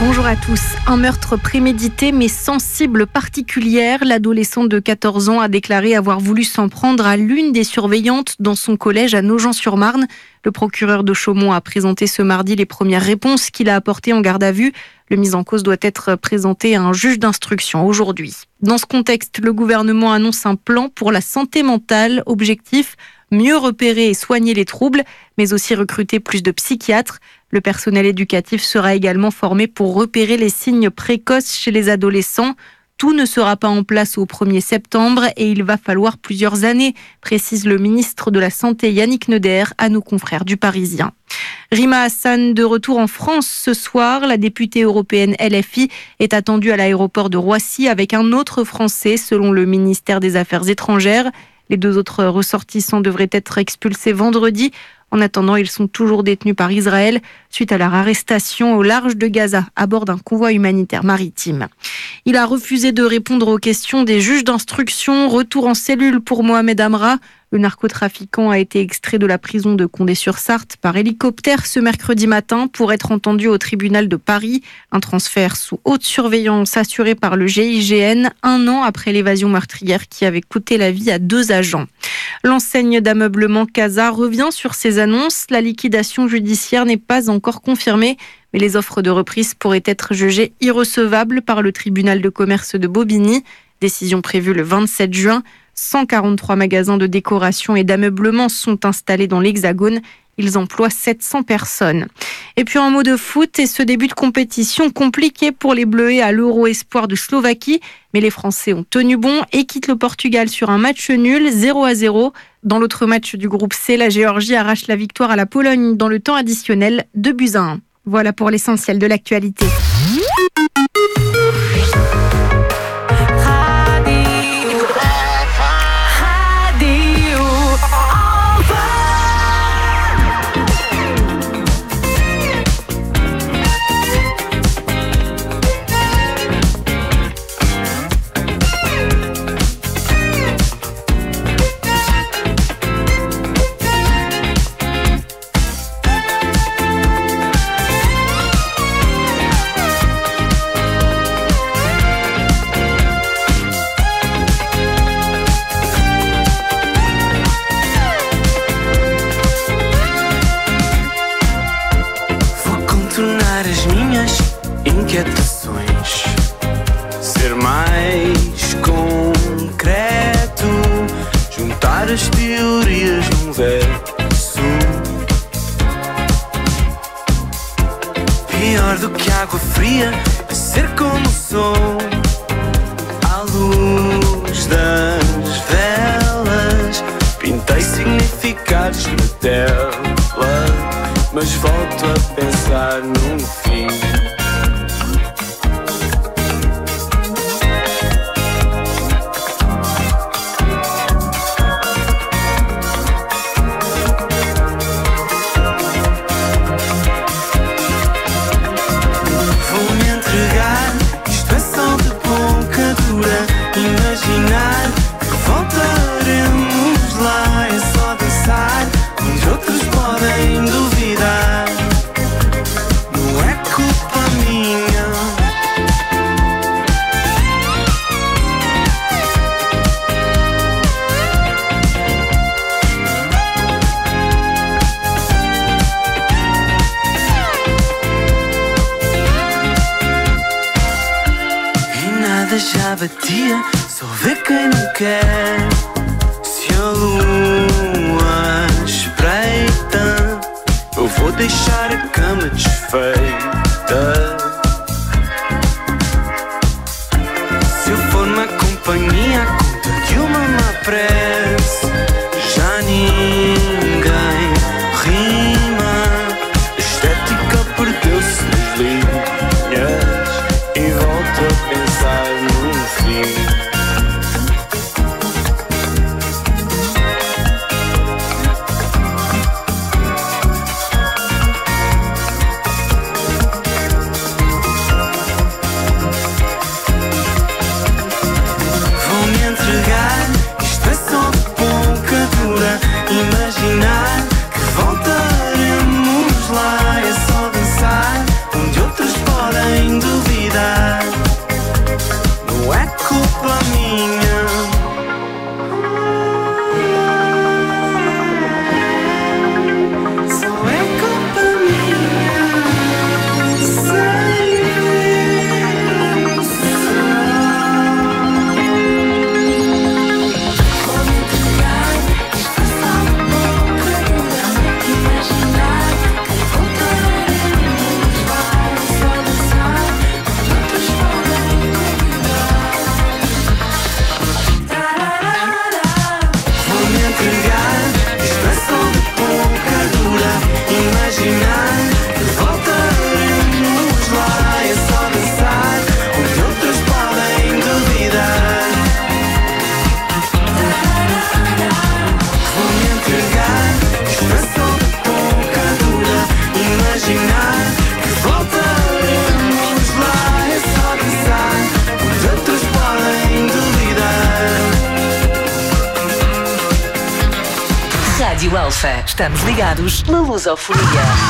Bonjour à tous. Un meurtre prémédité mais sans cible particulière. L'adolescente de 14 ans a déclaré avoir voulu s'en prendre à l'une des surveillantes dans son collège à Nogent-sur-Marne. Le procureur de Chaumont a présenté ce mardi les premières réponses qu'il a apportées en garde à vue. Le mis en cause doit être présenté à un juge d'instruction aujourd'hui. Dans ce contexte, le gouvernement annonce un plan pour la santé mentale. Objectif, mieux repérer et soigner les troubles, mais aussi recruter plus de psychiatres. Le personnel éducatif sera également formé pour repérer les signes précoces chez les adolescents. Tout ne sera pas en place au 1er septembre et il va falloir plusieurs années, précise le ministre de la Santé Yannick Neuder à nos confrères du Parisien. Rima Hassan de retour en France ce soir. La députée européenne LFI est attendue à l'aéroport de Roissy avec un autre Français selon le ministère des Affaires étrangères. Les deux autres ressortissants devraient être expulsés vendredi. En attendant, ils sont toujours détenus par Israël suite à leur arrestation au large de Gaza à bord d'un convoi humanitaire maritime. Il a refusé de répondre aux questions des juges d'instruction. Retour en cellule pour Mohamed Amra. Le narcotrafiquant a été extrait de la prison de Condé-sur-Sarthe par hélicoptère ce mercredi matin pour être entendu au tribunal de Paris. Un transfert sous haute surveillance assuré par le GIGN 1 an après l'évasion meurtrière qui avait coûté la vie à 2 agents. L'enseigne d'ameublement Casa revient sur ses annonces. La liquidation judiciaire n'est pas encore confirmée, mais les offres de reprise pourraient être jugées irrecevables par le tribunal de commerce de Bobigny. Décision prévue le 27 juin. 143 magasins de décoration et d'ameublement sont installés dans l'Hexagone. Ils emploient 700 personnes. Et puis en mot de foot, et ce début de compétition compliqué pour les Bleuets à l'Euro Espoir de Slovaquie. Mais les Français ont tenu bon et quittent le Portugal sur un match nul, 0-0. Dans l'autre match du groupe C, la Géorgie arrache la victoire à la Pologne dans le temps additionnel, 2-1. Voilà pour l'essentiel de l'actualité. As minhas inquietações, ser mais concreto, juntar as teorias num verso. Pior do que água fria é ser como sou, à luz das velas. Pintei significados na tela, mas volto a pensar num fim. Vou me entregar, isto é só de pouca dura. Imaginar que voltaremos lá, é só dançar, onde outros podem duvidar. Não é culpa minha. E nada já batia, só vê quem não quer. Se a lua espreita, eu vou deixar a cama desfeita. Se eu for na companhia, a conta de uma má prece, já ninguém rima. A estética perdeu-se nas linhas e volto a pensar num fim. Alfa. Estamos ligados na lusofonia.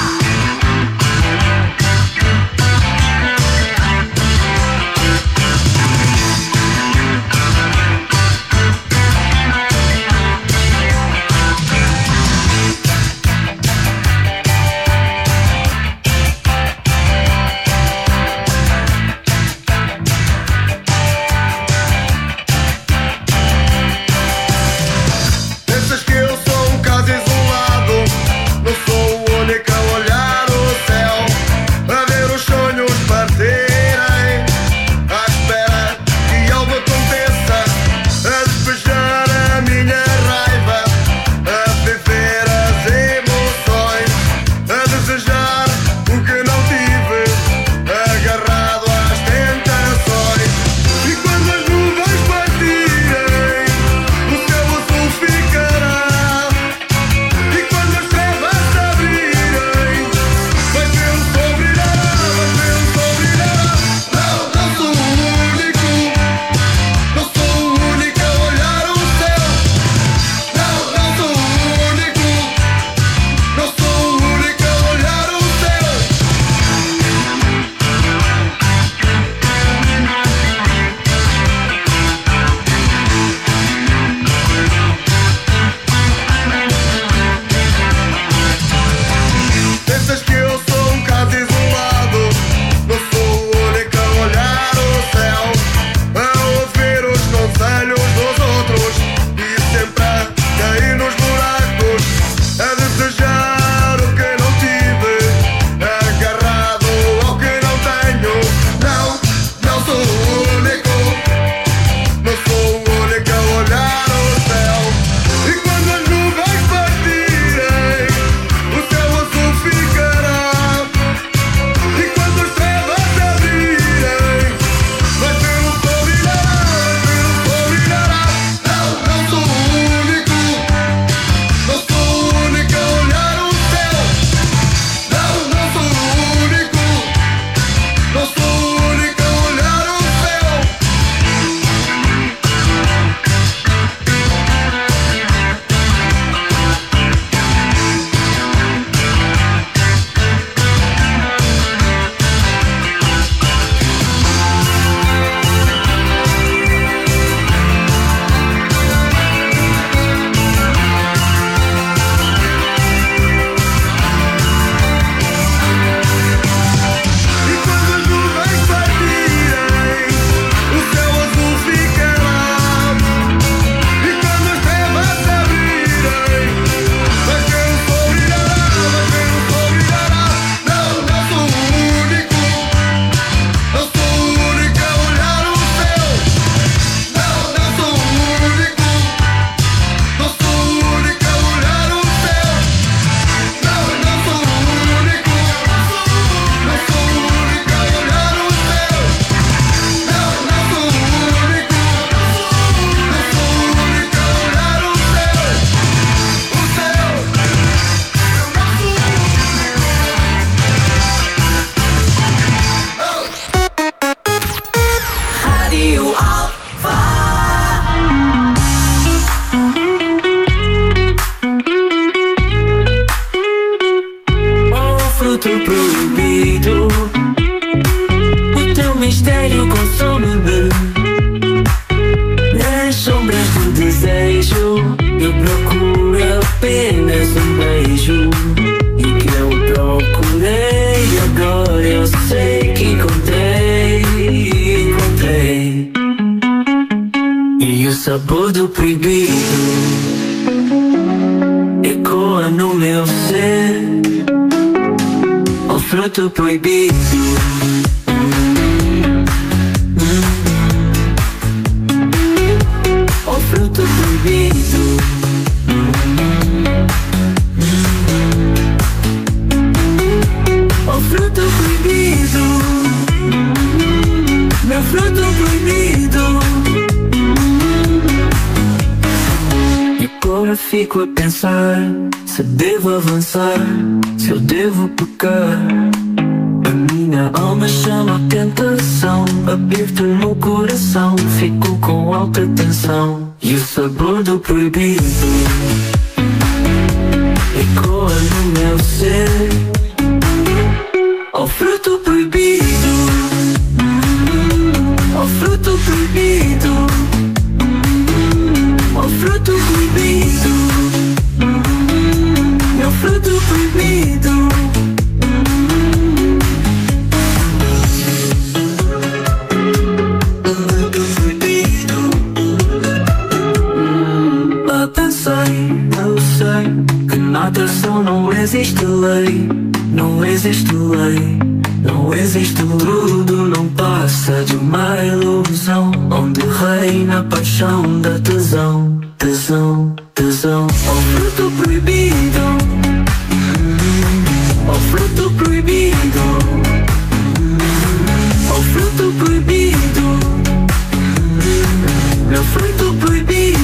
Fico a pensar se devo avançar, se eu devo pecar. A minha alma chama a tentação, aperto no coração, fico com alta tensão e o sabor do proibido. no meu ser. Ao fruto proibido, ao fruto proibido, ao fruto proibido, meu fruto proibido. Eu sei que na atração não existe lei, não existe lei, não existe tudo, não passa de uma ilusão, onde reina a paixão da tesão, tesão, tesão. Ao fruto proibido, ao fruto proibido, ao fruto proibido, meu fruto proibido.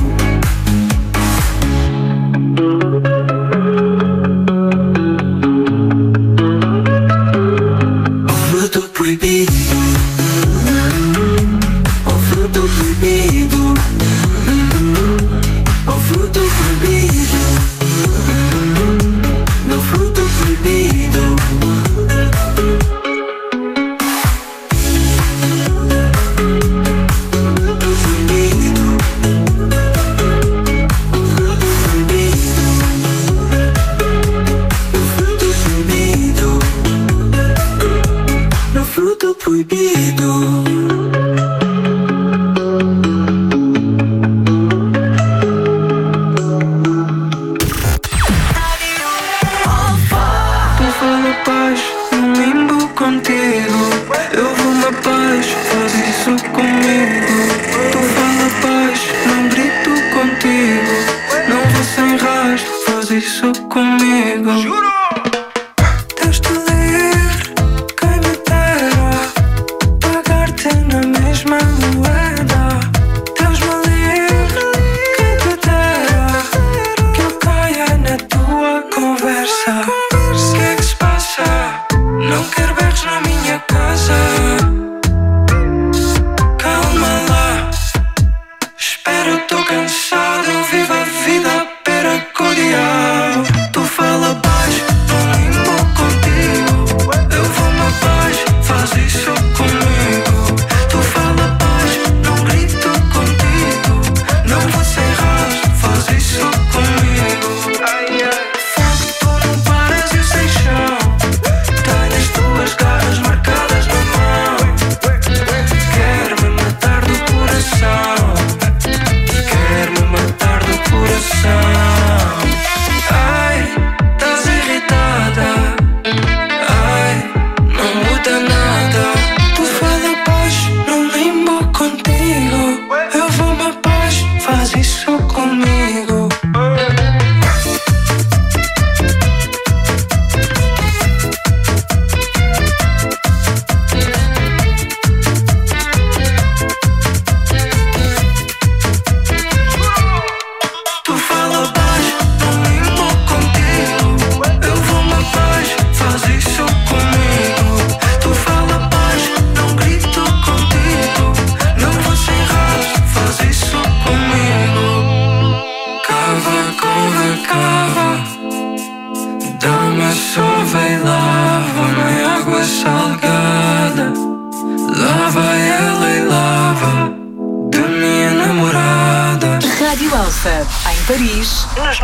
Paris, nos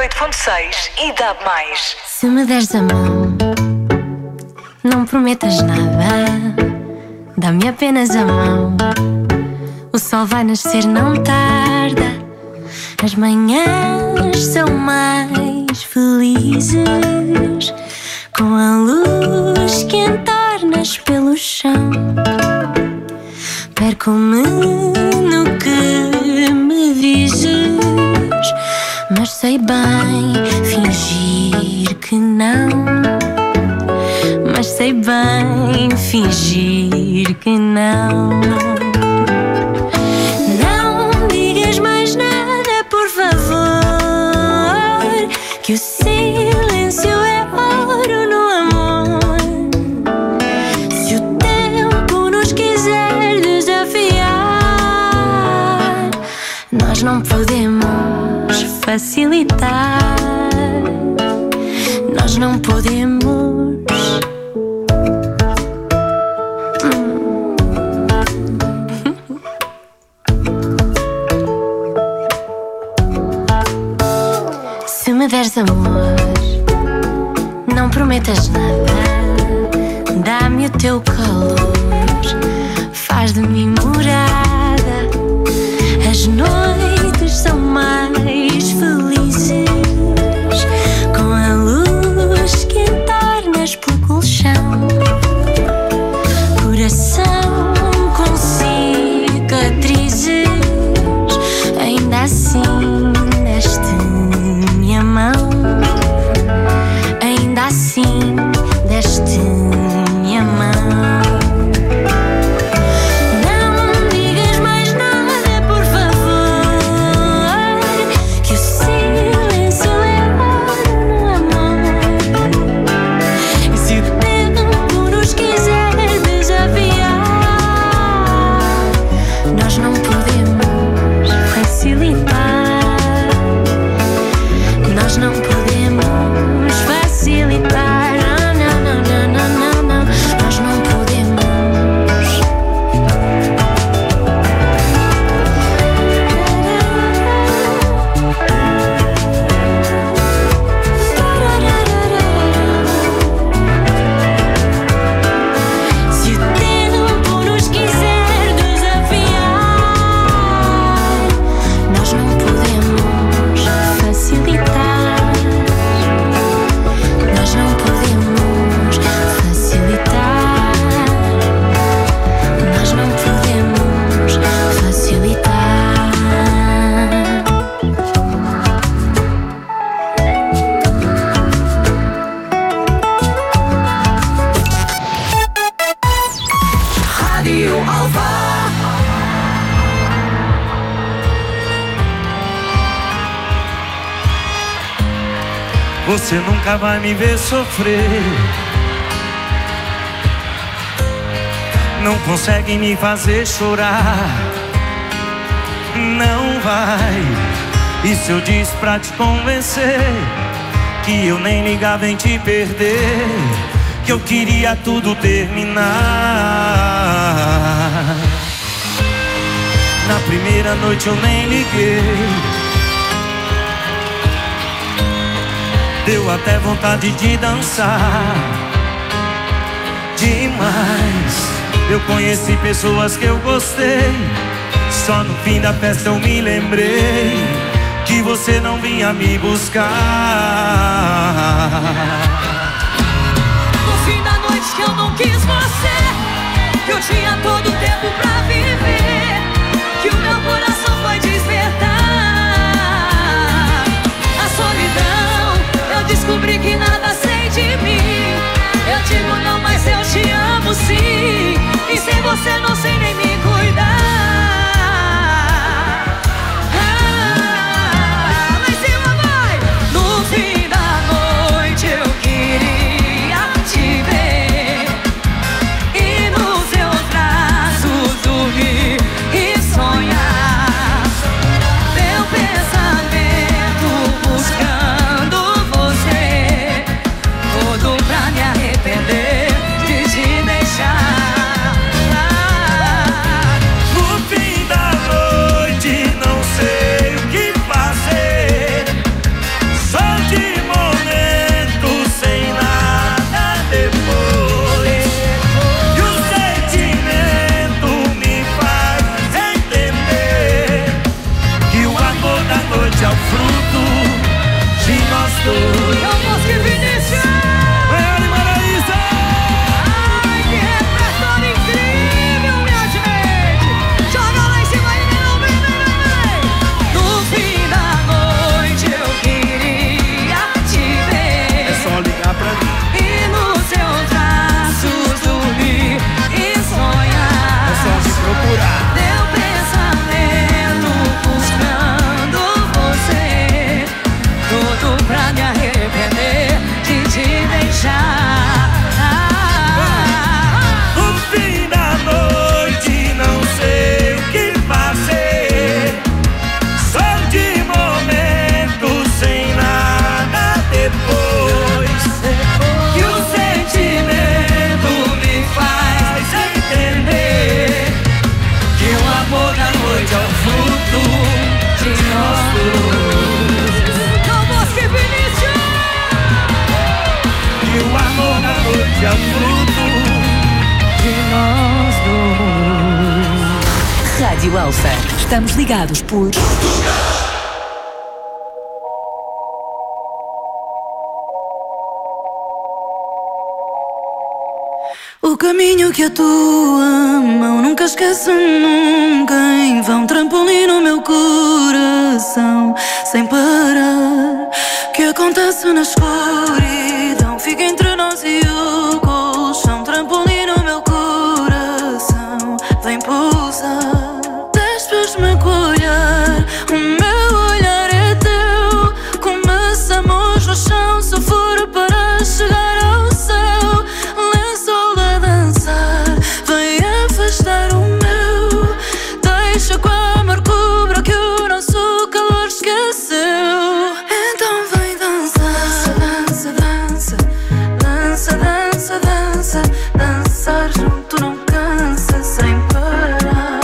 98.6 e dá mais. Se me deres a mão, não prometas nada, dá-me apenas a mão. O sol vai nascer, não tarda. As manhãs são mais felizes com a luz que entornas pelo chão. Perco-me no que me dizes, mas sei bem fingir que não. Mas sei bem fingir que não. Não digas mais nada, por favor, que o silêncio é ouro no amor. Se o tempo nos quiser desafiar, nós não podemos facilitar. não podemos. Se me deres amor, não prometas nada. Dá-me o teu calor, faz de mim morada. As noites são mais felizes com a luz que entornas pelo colchão. Coração com cicatrizes, ainda assim deste minha mão. Ainda assim deste minha mão. Não digas mais nada, por favor, que o silêncio é ouro no amor. E se o tempo nos quiser desafiar, nós não podemos facilitar. Nós não podemos facilitar. Não, não, não, não, não, não. Nós não podemos. Se o tempo nos quiser desafiar, nós não podemos facilitar. Nós não podemos facilitar. Nós não podemos facilitar. Rádio Alfa. Você nunca vai me ver sofrer. Não consegue me fazer chorar. Não vai. E se eu disse pra te convencer que eu nem ligava em te perder, que eu queria tudo terminar. Na primeira noite eu nem liguei. Deu até vontade de dançar demais. Eu conheci pessoas que eu gostei. Só no fim da festa eu me lembrei que você não vinha me buscar. No fim da noite que eu não quis você, que eu tinha todo o tempo pra viver, que o meu coração foi despertar. A solidão, eu descobri que nada sei de mim. Eu digo não, mas eu te amo sim. E sem você não sei nem me cuidar. Lá em cima vai! No fim da noite eu quis de nós dois. Rádio Alfa. Estamos ligados por... O caminho que a tua mão nunca esquece nunca. Em vão trampolim no meu coração sem parar. Que acontece na escuridão fica entre nós e o colchão. Trampolim no meu coração vem pousar. Despes-me com o olhar, o meu olhar é teu. Começamos no chão, se for para chegar ao céu. Lençol a dançar, vem afastar o meu. Deixa que o amor cubra que o nosso calor esqueceu. Então vem dançar, dança, dança, dança, dança, dança. Dançar junto não cansa sem parar.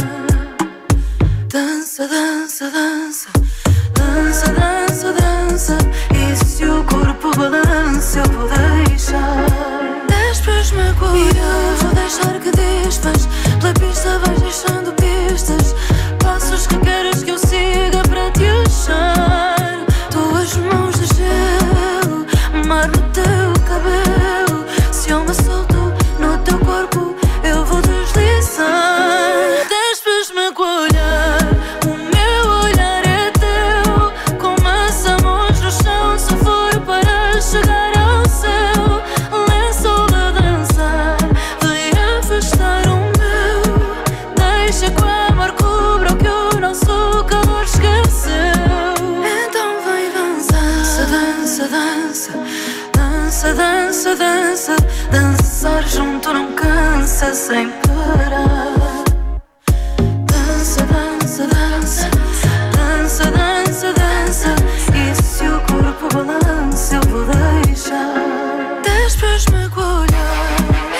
Dança, dança, dança, dança, dança, dança. E se o corpo balança eu vou deixar. Despes-me com o olhar, vou deixar que desfaz. Pela pista vais deixando pistas. Passos que queres que eu siga para te achar. Tuas mãos de gelo, mar no teu cabelo. Se eu me solto no teu corpo eu vou deslizar. Despes-me com o olhar, o meu olhar é teu. Começamos no chão, se for para chegar ao céu. Lençol a dançar, vem afastar o meu. Deixa que o amor cubra o que o nosso calor esqueceu. Então vem dançar, dança, dança, dança, dança, dança. Dançar junto não cansa sem parar. Dança, dança, dança, dança, dança, dança. E se o corpo balança eu vou deixar. Despes-me com o olhar.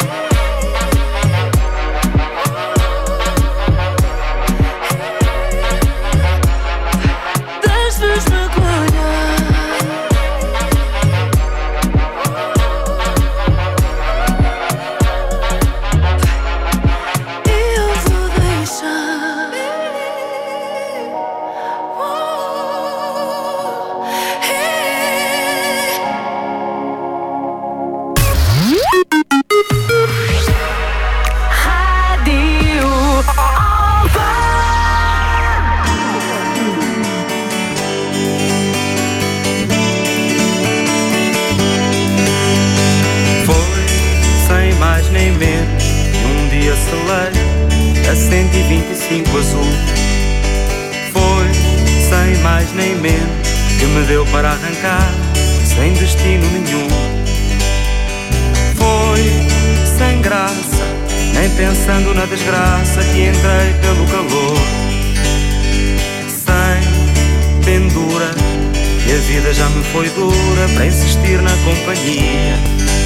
Despes-me com o olhar. E eu vou deixar. Rádio Alfa. Foi, sem mais nem menos, um dia celeiro a 125 azul. Foi, sem mais nem menos, que me deu para arrancar, sem destino nenhum. Foi, sem graça, nem pensando na desgraça que entrei pelo calor. Sem pendura, e a vida já me foi dura para insistir na companhia.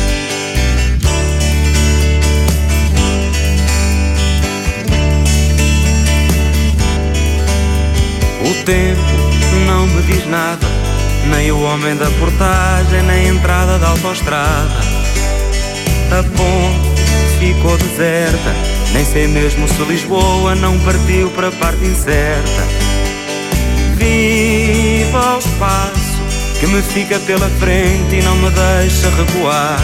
O tempo não me diz nada, nem o homem da portagem, nem a entrada da autoestrada. A ponte ficou deserta, nem sei mesmo se Lisboa não partiu para a parte incerta. Viva o espaço que me fica pela frente e não me deixa recuar.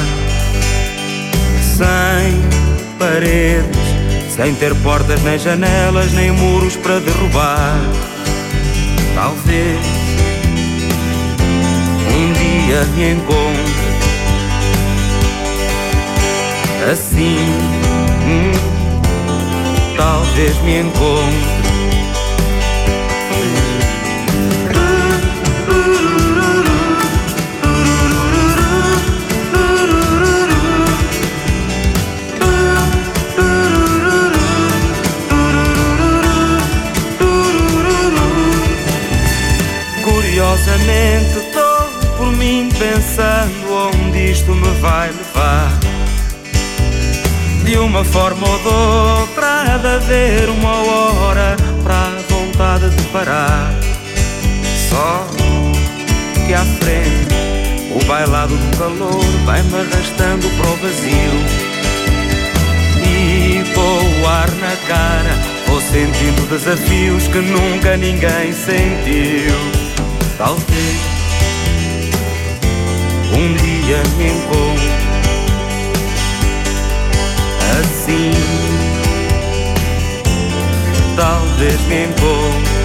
Sem paredes, sem ter portas nem janelas, nem muros para derrubar. Talvez um dia me encontre assim, talvez me encontre. Curiosamente estou por mim pensando onde isto me vai levar. De uma forma ou de outra há de haver uma hora para a vontade de parar. Só que à frente o bailado do calor vai-me arrastando para o vazio. cara, vou sentindo desafios que nunca ninguém sentiu. Talvez um dia me encontre assim, talvez me encontre.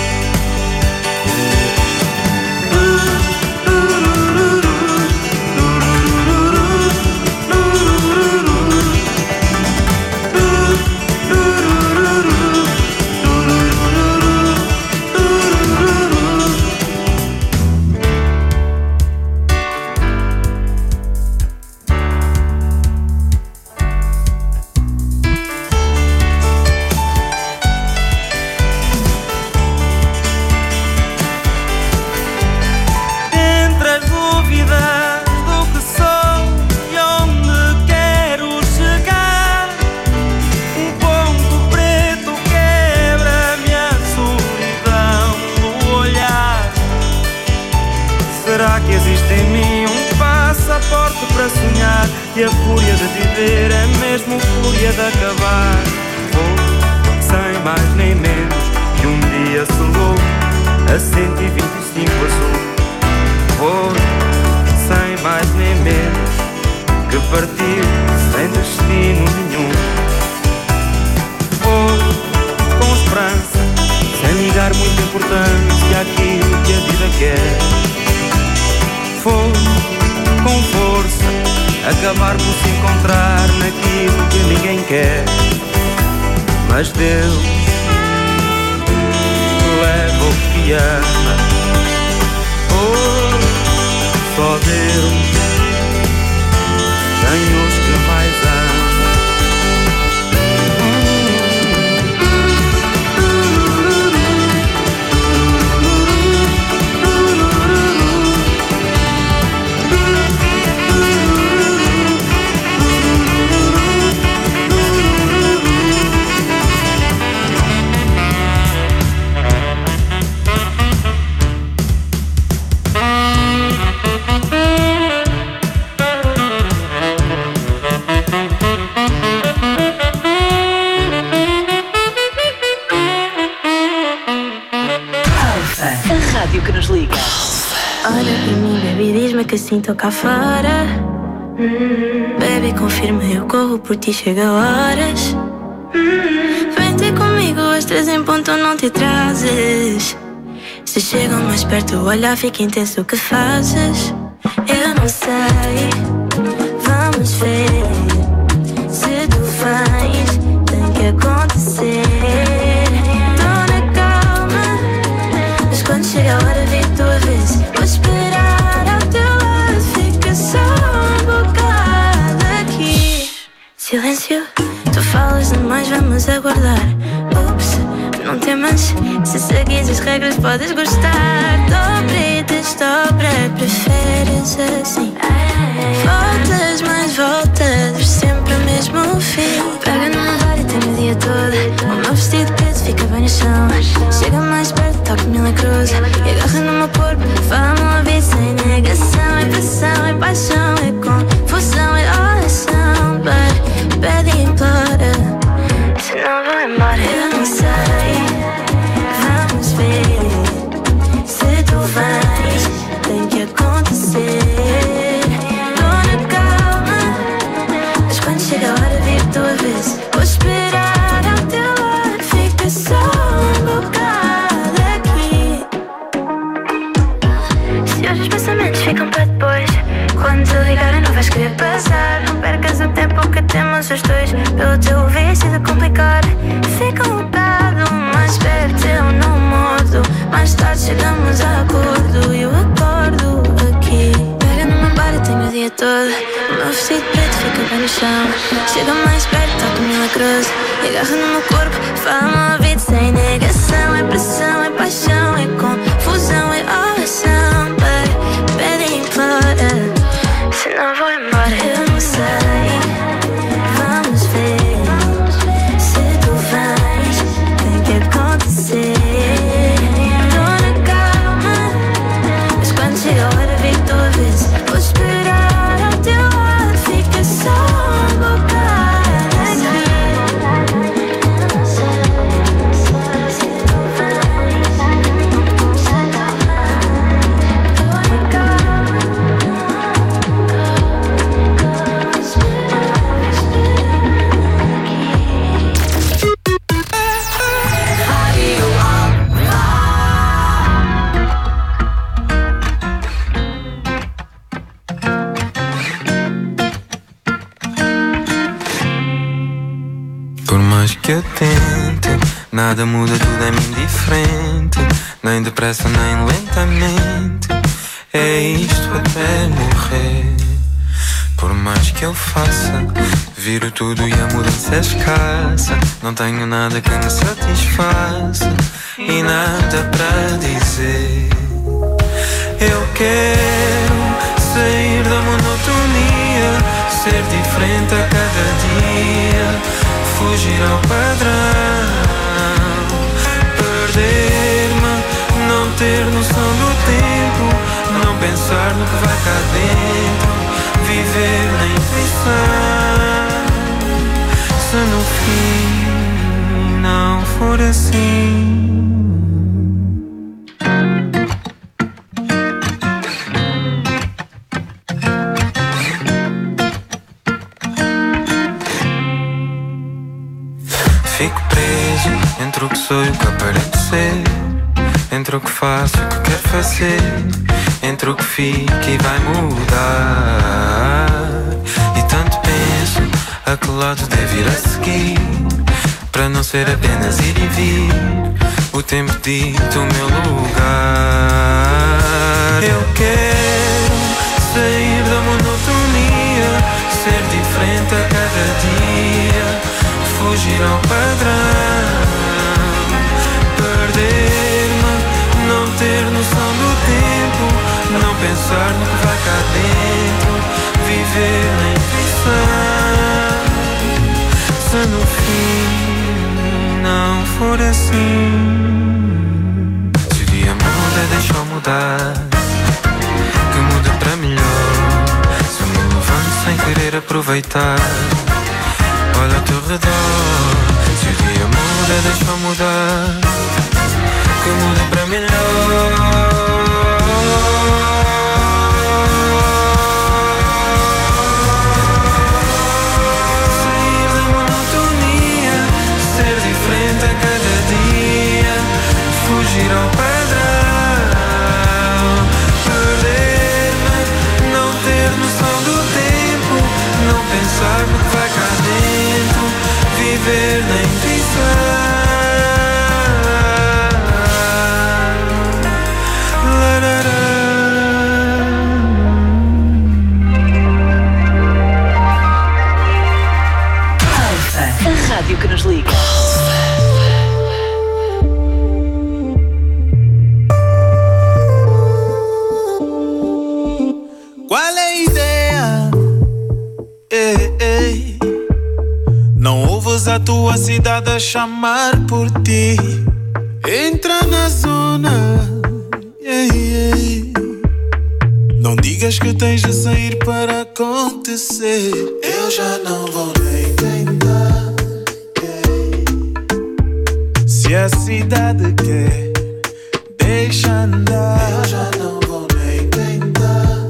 E a fúria de viver é mesmo fúria de acabar. Vou, sem mais nem menos, que um dia selou a 125 azul. Vou, sem mais nem menos, que partiu sem destino nenhum. Vou, com esperança, sem ligar muita importância àquilo que a vida quer. Vou, com força, acabar por se encontrar naquilo que ninguém quer. Mas Deus leva o que ama. Oh, só Deus tem os que mais ama. Olha pra mim, baby, diz-me que assim tô cá fora. Baby, confirma, eu corro por ti, chega horas. Vem ter comigo, às 3 em ponto não te atrases. Se chegam mais perto, o olhar fica intenso, o que fazes? Eu não sei, vamos ver. Se tu faz, tem que acontecer. Tô na calma, mas quando chega a hora de tua vez, vou esperar ao teu lado, fica só um bocado aqui. Silêncio, tu falas demais, vamos aguardar. Ups, não temas, se seguires as regras podes gostar. Dobra, preferes assim. Voltas, mais voltas, sempre o mesmo fim. Pega na hora e tem o dia todo. O meu vestido preto fica bem no chão. Chega mais perto, toca-me na cruz. E agarra no meu corpo, fala-me uma vez sem negação. É pressão, é paixão, é confusão, é oração. Pede e implora, senão vou embora. Eu não sei, vamos ver. Se tu vais, tem que acontecer. Tô na calma, mas quando chega a hora de ir tua vez, vou esperar ao teu lado, fica só um bocado aqui. Se hoje os pensamentos ficam para depois, quando te ligarem não vais querer passar. Não percas o tempo que temos os dois. Pelo teu vício de complicar, fica um bocado mais perto, eu não mordo. Mais tarde chegamos a acordo e eu acordo aqui. Pega no meu bar e tenho o dia todo. O meu vestido preto fica bem no chão. Chega mais perto, toca-me na cruz. E agarra no meu corpo, fala-me uma vida sem negação. É pressão, é paixão, é confusão, é oração. Pede e implora, senão vou embora. Eu não sei, vamos ver. Se tu vais, tem que acontecer. Tô na calma, mas quando chega a hora de vir tua vez, vou esperar ao teu lado, fica só um bocado aqui. mais que eu tente, nada muda, tudo é-me indiferente. Nem depressa, nem lentamente. É isto até morrer. Por mais que eu faça, viro tudo e a mudança é escassa. Não tenho nada que me satisfaça e nada para dizer. Eu quero sair da monotonia, ser diferente a cada dia, fugir ao padrão, perder-me, não ter noção do tempo, não pensar no que vai cá dentro, viver na intuição. Se no fim não for assim, fico preso entre o que sou e o que aparento ser, entre o que faço e o que quero fazer, entre o que fica e vai mudar. E tanto penso a que lado devo ir a seguir, para não ser apenas ir e vir, o tempo dita o meu lugar. Eu quero sair da monotonia, ser diferente a cada dia, fugir ao padrão, perder-me, não ter noção do tempo, não pensar no que vai cá dentro, viver na intuição. Se no fim não for assim, se o dia muda, deixa eu mudar, que muda para melhor. Se eu me levanto sem querer aproveitar, olha ao teu redor. Se o dia muda, deixa eu mudar, que muda para melhor. Sair da monotonia, ser diferente a cada dia, fugir ao padrão, perder-me, não ter noção do tempo, não pensar no que vai cá dentro, viver na intuição. A rádio que nos liga. Qual é a ideia? Ei, ei. Não ouves a tua cidade a chamar por ti. Entra na zona. Ei, ei. Não digas que tens de sair para acontecer. Eu já não vou nem tentar. Se a cidade quer, deixa andar. Eu já não vou nem tentar.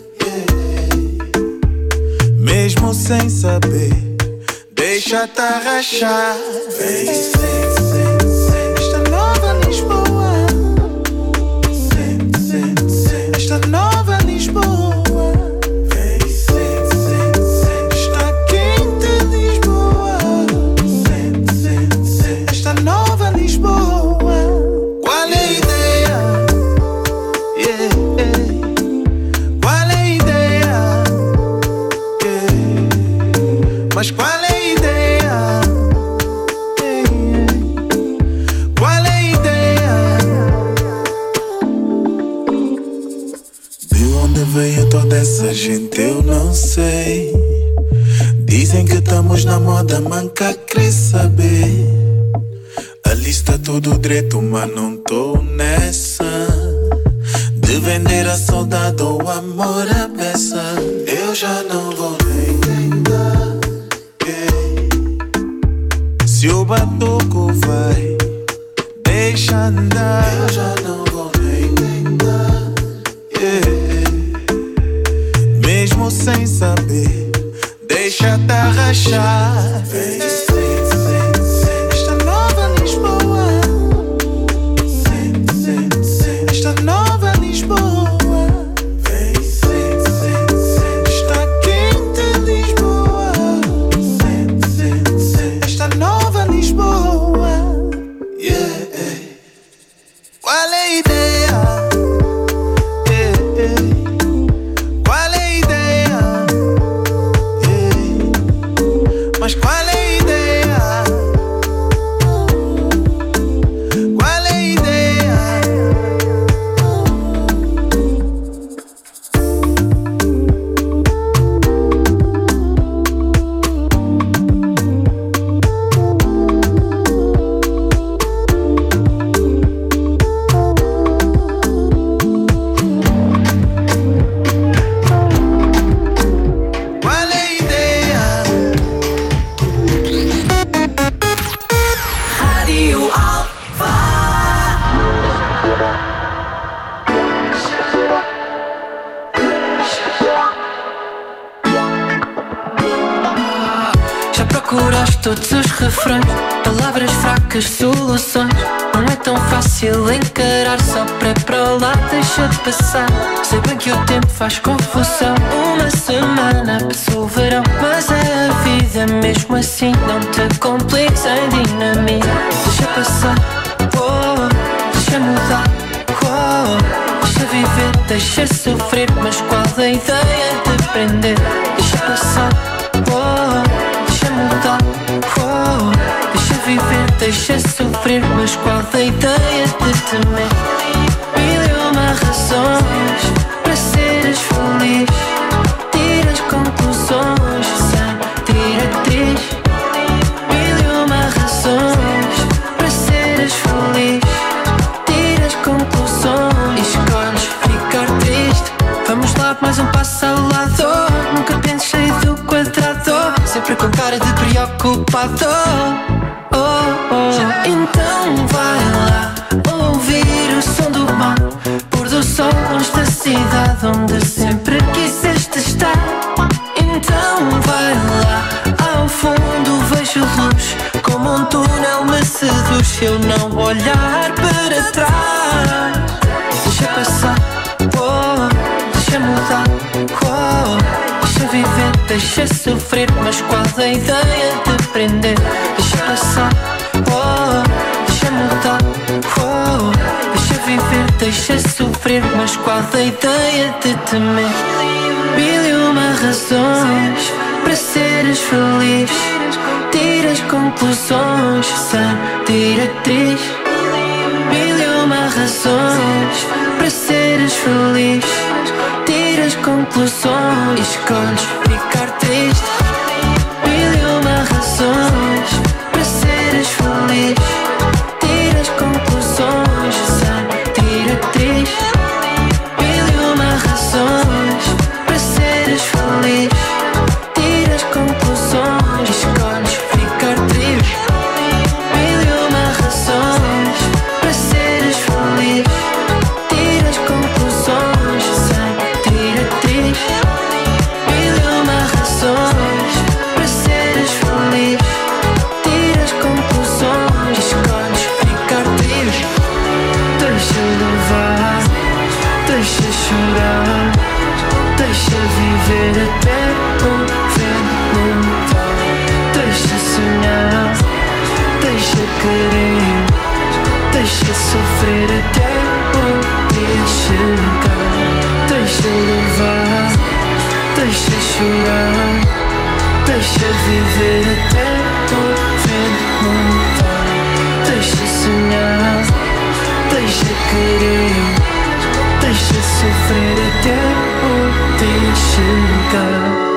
Mesmo sem saber, deixa-te arrachar. Vem, sente, sente, sente esta nova Lisboa. Sente, sente, sente esta nova Lisboa. Vem, sente, sente, sente esta quente Lisboa. Sente, sente, sente esta nova Lisboa. Qual é a ideia? Yeah, yeah. Qual é a ideia? Yeah. Mas qual é a ideia? Qual é a ideia? De onde veio toda essa gente eu não sei. Dizem que estamos na moda manca, querer saber. A lista tudo direito, mas não tô nessa de vender a saudade ou o amor à beça. Eu já não vou nem tentar. Se o batuco vai, deixa andar. Eu já não vou nem tentar. Mesmo sem saber, deixa-te arrachar. Vem, sente, sente, sente esta nova Lisboa. Sente, sente, sente esta nova Lisboa. Vem, sente, sente, sente esta quente Lisboa. Sente, sente, sente esta nova Lisboa. Mas qual é a ideia? Qual é a ideia? Todos os refrões, palavras fracas, soluções. Não é tão fácil encarar, só para lá, deixa de passar. Sei bem que o tempo faz confusão. Uma semana passou o verão, mas é a vida mesmo assim. Não te compliques em dinamite. Deixa passar, deixa mudar, deixa viver, deixa sofrer. Mas qual a ideia de prender? Deixa passar, deixa mudar, deixa viver, deixa sofrer. Mas qual a ideia de temer? Mil e uma razões para seres feliz. Tira as conclusões sem diretriz. Mil e uma razões para seres feliz. Tira as conclusões e escolhes ficar triste. Vamos lá, mais um passo ao lado. Nunca penses sair do quadrado, sempre com cara de preocupado. Então vai lá ouvir o som do mar, pôr do sol longe da cidade onde sempre quiseste estar. Então vai lá ao fundo, vejo luz, como um túnel me seduz. Se eu não olhar para trás, deixa passar, deixa mudar, deixa viver, deixa sofrer. Mas qual a ideia de prender? Deixa passar, deixa mudar, deixa viver, deixa sofrer. Mas qual a ideia de temer? Mil e uma razões para seres feliz. Tira as conclusões sem diretriz. Mil e uma razões para seres feliz. Tira as conclusões e escolhes ficar triste. Mil e uma razões para seres feliz. Tira as conclusões sem diretriz. Mil e uma razões para seres feliz. Tira as conclusões e escolhes ficar triste. Mil e uma razões para seres feliz. Tira as conclusões sem diretriz. Mil e uma razões para seres feliz. Tira as conclusões e escolhes ficar triste. Deixa levar, deixa chorar, deixa viver até o vento mudar. Deixa sonhar, deixa querer, deixa sofrer até o dia chegar. Deixa levar, deixa chorar, deixa viver até o vento mudar. Deixa sonhar, deixa querer, deixa sofrer até o dia chegar.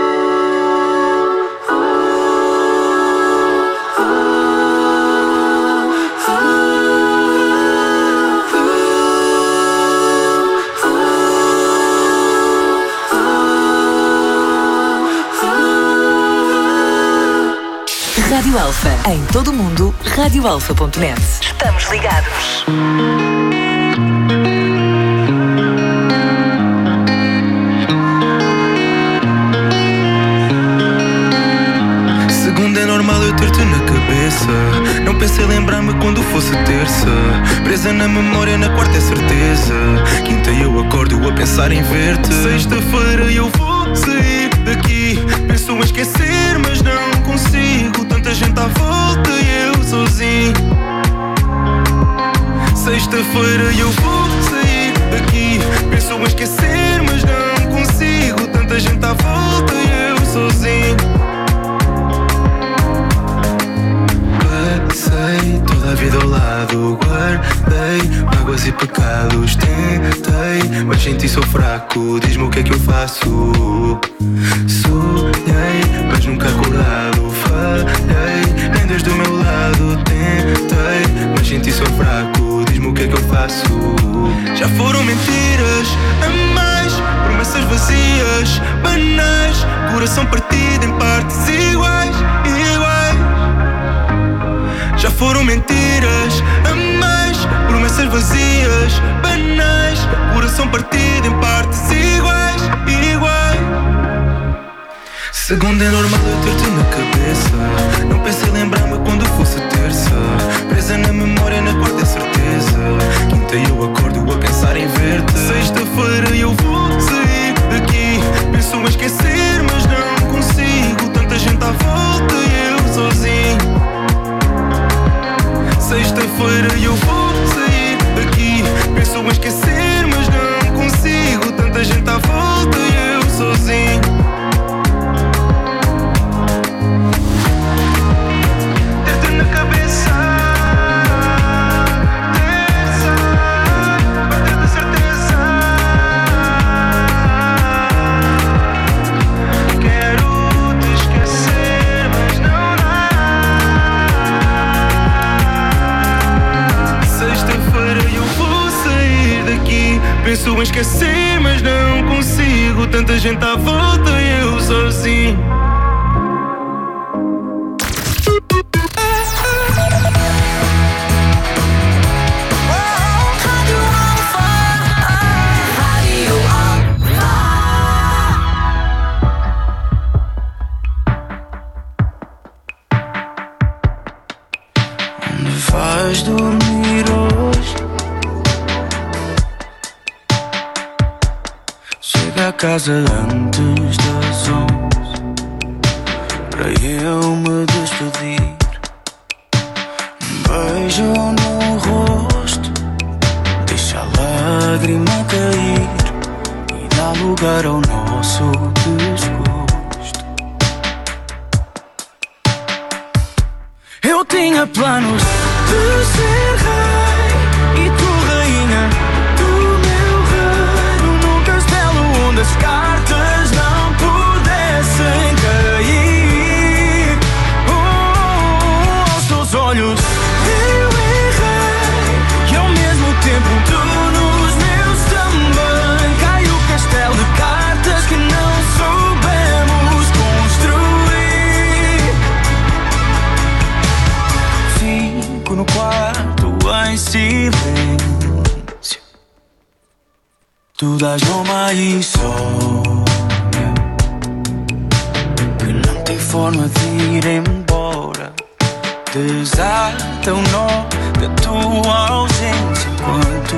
Rádio Alfa. Em todo o mundo, radioalfa.net. Estamos ligados. Segunda é normal eu ter-te na cabeça. Não pensei lembrar-me quando fosse terça. Presa na memória, na quarta é certeza. Quinta eu acordo a pensar em ver-te. Sexta-feira eu vou sair daqui. Penso em esquecer, mas não consigo. Tanta gente à volta e eu sozinho. Sexta-feira eu vou sair daqui. Penso em esquecer, mas não consigo. Tanta gente à volta e eu sozinho. mas sem ti sou fraco. Diz-me o que é que eu faço. Sonhei, mas nunca acordado. Falhei, nem desde o meu lado tentei, mas sem ti sou fraco. Diz-me o que é que eu faço. Já foram mentiras a mais, promessas vazias, banais, coração partido em partes iguais, iguais. Já foram mentiras a mais, promessas vazias, banais, coração partido em partes iguais, iguais. Segunda é normal eu ter-te na cabeça. Não pensei lembrar-me quando fosse terça. Presa na memória, na quarta é certeza. Quinta eu acordo a pensar em ver-te. Sexta-feira eu vou sair daqui. Penso em esquecer, mas não consigo. Tanta gente à volta e eu sozinho. Sexta-feira eu vou sair daqui. Penso em esquecer, mas não consigo. Tanta gente à volta e eu sozinho. Ter-te na cabeça, terça, bater de certeza. Quero te esquecer, mas não dá. Sexta-feira eu vou sair daqui. Penso em esquecer, mas não consigo. Tanta gente à volta e eu sozinho. Vais dormir hoje? Chega a casa antes das 11 para eu me despedir. Beijo no rosto, deixa a lágrima cair e dá lugar ao nosso desgosto. Eu tinha planos de ser rei e tu rainha do meu reino, num castelo onde as cartas não pudessem cair. Aos teus olhos eu errei e ao mesmo tempo tu nos meus também. Cai o castelo de cartas que não soubemos construir. Fico no quarto em silêncio. Tu dás nome à insônia que não tem forma de ir embora. Desata o nó da tua ausência enquanto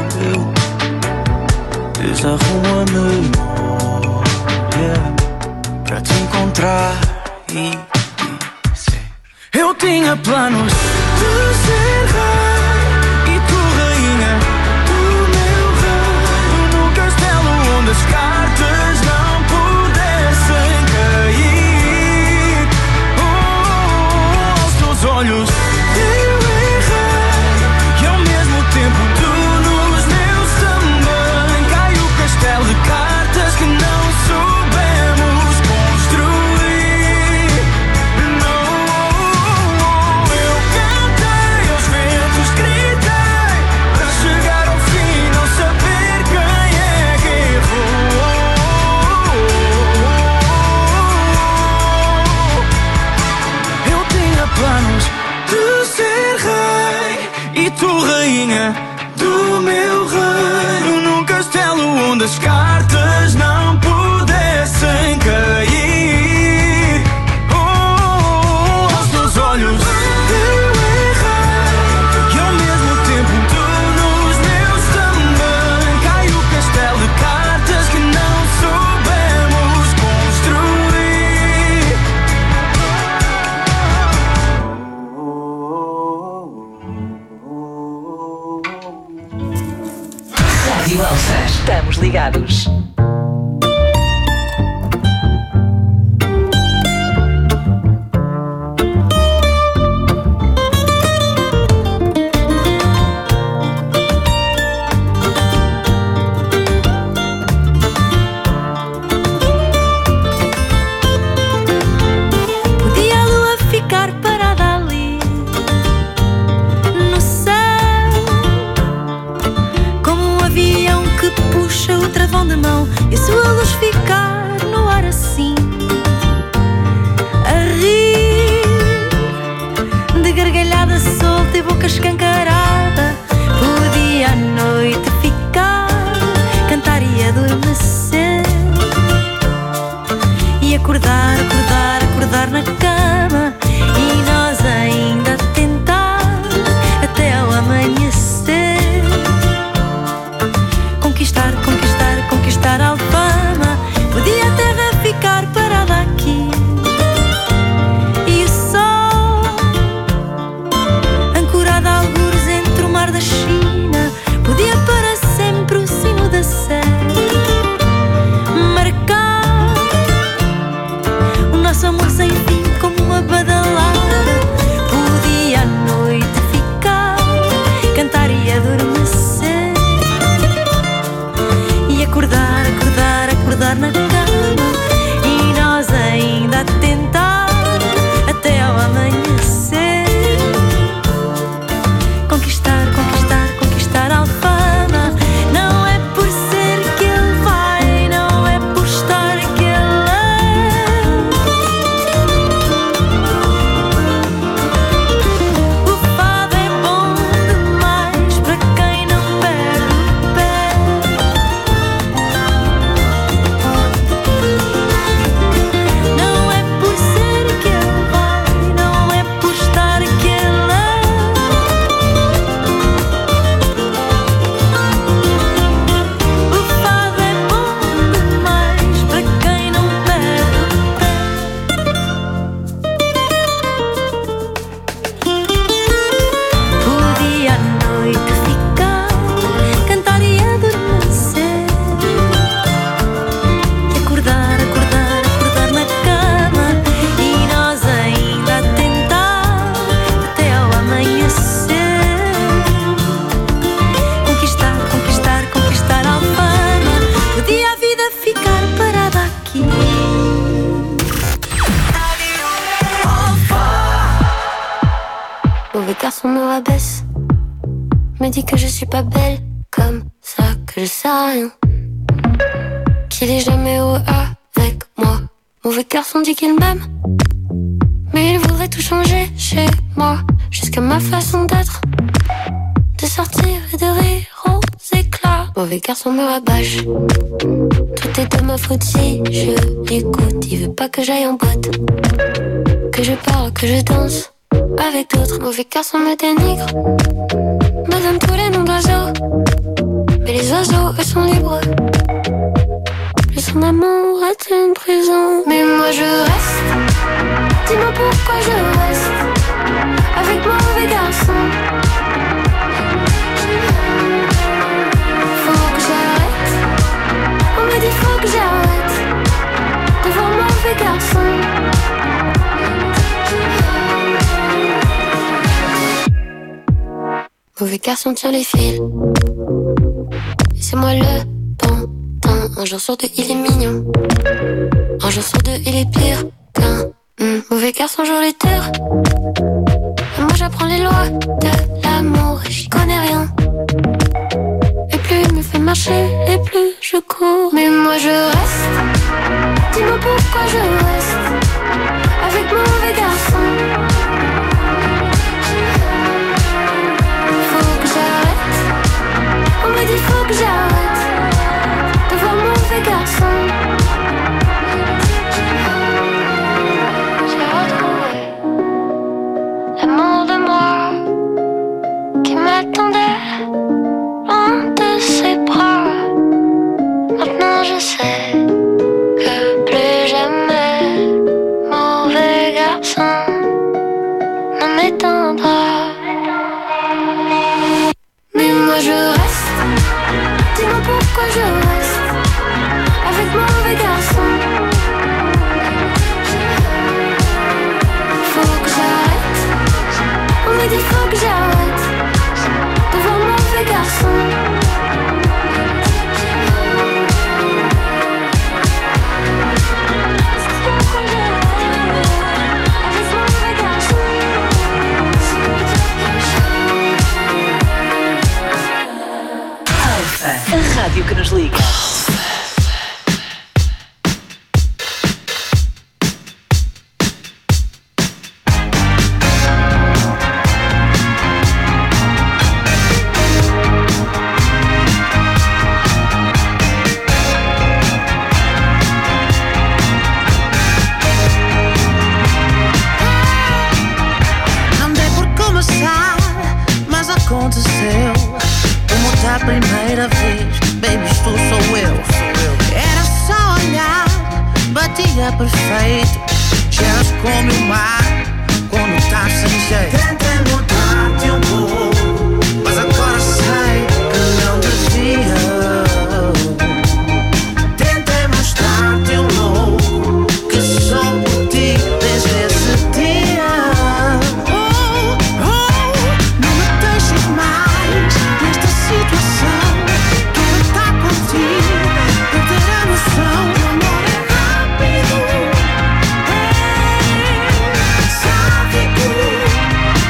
eu desarrumo a memória para te encontrar e dizer: eu tinha planos de ser rei e tu rainha do meu reino, num castelo onde as cartas não pudessem cair. Aos teus olhos eu errei e ao mesmo tempo tu nos meus também. Cai o castelo de cartas que não soubemos construir. Não, eu cantei aos ventos, gritei para chegar ao fim, não saber quem é que errou. Eu tinha planos de ser rei e tu rainha do meu reino, num castelo onde as cartas não pudessem cair. Aos teus olhos eu errei e ao mesmo tempo tu nos meus também. Cai o castelo de cartas que não soubemos construir. Rádio Alfa. Estamos ligados. Mauvais garçon me rabaisse, me dit que je suis pas belle, comme ça que je sais rien, qu'il est jamais heureux avec moi. Mauvais garçon dit qu'il m'aime, mais il voudrait tout changer chez moi, jusqu'à ma façon d'être, de sortir et de rire aux éclats. Mauvais garçon me rabâche, tout est de ma faute si je l'écoute. Il veut pas que j'aille en boîte, que je parle, que je danse avec d'autres. Mauvais garçon me dénigre, me donne tous les noms d'oiseaux, mais les oiseaux eux sont libres. Plus son amour est une prison. Mais moi je reste, dis-moi pourquoi je reste avec mon mauvais garçon. Faut que j'arrête, on me dit faut que j'arrête de voir mon mauvais garçon. Mauvais garçon tient les fils, et c'est moi le pantin. Un jour sur deux il est mignon, un jour sur deux il est pire qu'un mauvais garçon joue les terres. Et moi j'apprends les lois de l'amour et j'y connais rien. Et plus il me fait marcher et plus je cours. Mais moi je reste, dis-moi pourquoi je reste avec mon mauvais garçon. Faut que j'arrête, on me dit faut que j'arrête de voir mon mauvais garçon. J'ai retrouvé l'amour de moi qui m'attendait loin de ses bras. Maintenant je sais que plus jamais mauvais garçon ne m'éteindra. Mais moi je reste, dis-moi pourquoi je reste avec mon mauvais garçon. Faut que j'arrête, on me dit faut que j'arrête de voir mon mauvais garçon. A rádio que nos liga. Não dei por começar, mas aconteceu. Como da primeira vez, baby, isto sou eu. Era só olhar, batia perfeito. Cheiras como o mar, quando estás sem jeito. Tentei mudar-te pouco, mas agora sei que não devia. Tentei mostrar-te louco, que sou por ti desde esse dia. Não me deixes mais nesta situação. Quero estar contigo, perder a noção. O amor é rápido, sádico.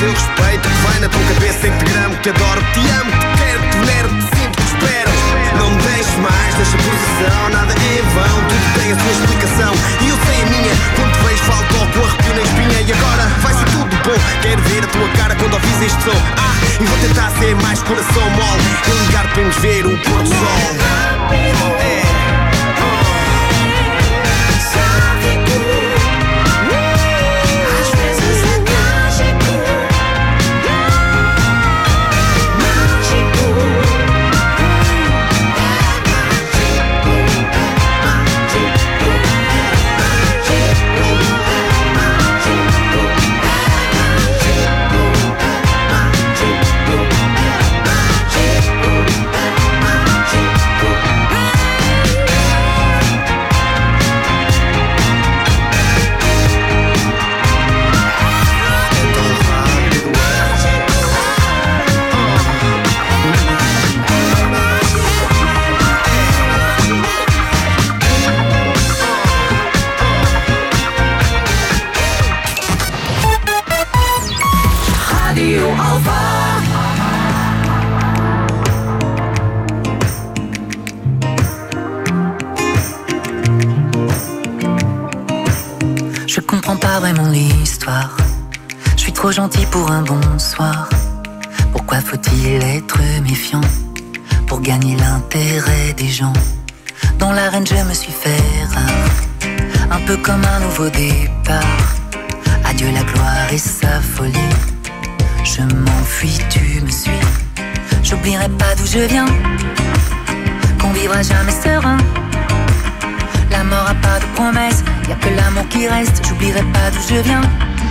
eu respeito. Que vai na tua cabeça em gramo. Te adoro, te amo, te quero, te venero, te sinto, te espero. Não me deixes mais, deixa a posição. Nada é em vão, tudo tem a sua explicação. E eu sei a minha, quando te vejo falo, toco, arrepio na espinha. E agora vai ser tudo bom. Quero ver a tua cara quando ouvis este som. E vou tentar ser mais coração mole e ligar para nos ver o pôr do sol. Je comprends pas vraiment l'histoire. Je suis trop gentil pour un bonsoir. Pourquoi faut-il être méfiant pour gagner l'intérêt des gens? Dans l'arène je me suis fait rare, un peu comme un nouveau départ. Adieu la gloire et sa folie. Je m'enfuis, tu me suis. J'oublierai pas d'où je viens, qu'on vivra jamais serein. La mort a pas de promesse, y'a que l'amour qui reste. J'oublierai pas d'où je viens.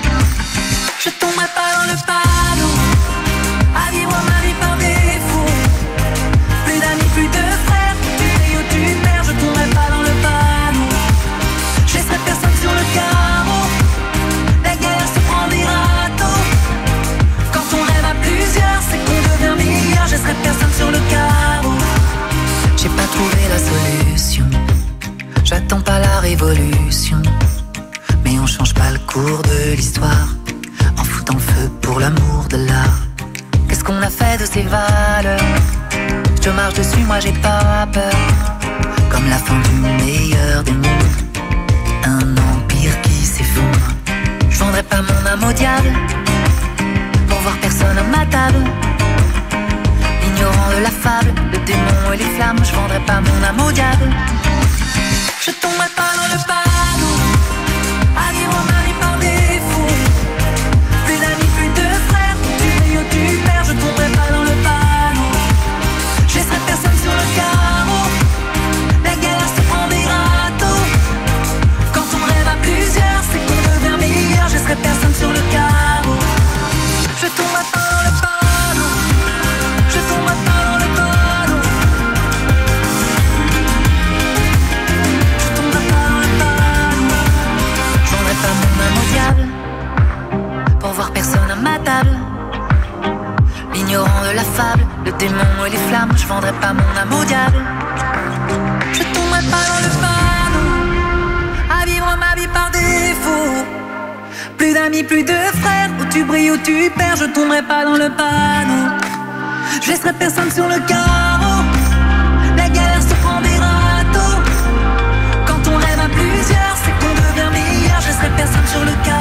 Je tomberai pas dans le panneau à vivre ma vie par défaut. Plus d'amis, plus de frères, tu payes ou tu perds. Je tomberai pas dans le panneau. Je laisserai personne sur le carreau. La guerre se prend des râteaux. Quand on rêve à plusieurs, c'est qu'on devient meilleur. Je laisserai personne sur le carreau. J'ai pas trouvé la solution. J'attends pas la révolution, mais on change pas le cours de l'histoire en foutant le feu pour l'amour de l'art. Qu'est-ce qu'on a fait de ces valeurs? Je marche dessus, moi j'ai pas peur. Comme la fin du meilleur des mondes, un empire qui s'effondre. Je vendrai pas mon âme au diable pour voir personne à ma table. Ignorant de la fable, le démon et les flammes. Je vendrai pas mon âme au diable. Je tomberai pas dans le panneau à vivre ma vie par défaut. Plus d'amis, plus de frères, tu payes ou tu perds. Je tomberai pas dans le panneau. Je laisserai personne sur le carreau. La guerre se prend des râteaux. Quand on rêve à plusieurs, c'est qu'on devient meilleur. Je laisserai personne sur le carreau. Je tomberai pas dans le panneau. Je tomberai pas dans le panneau. Pour voir personne à ma table. L'ignorant de la fable, le démon et les flammes. Je vendrai pas mon âme au diable. Je tomberai pas dans le panneau à vivre ma vie par défaut. Plus d'amis, plus de frères, où tu brilles, où tu perds. Je tomberai pas dans le panneau. Je laisserai personne sur le carreau. La galère se prend des râteaux. Quand on rêve à plusieurs, c'est qu'on devient meilleur. Je laisserai personne sur le carreau.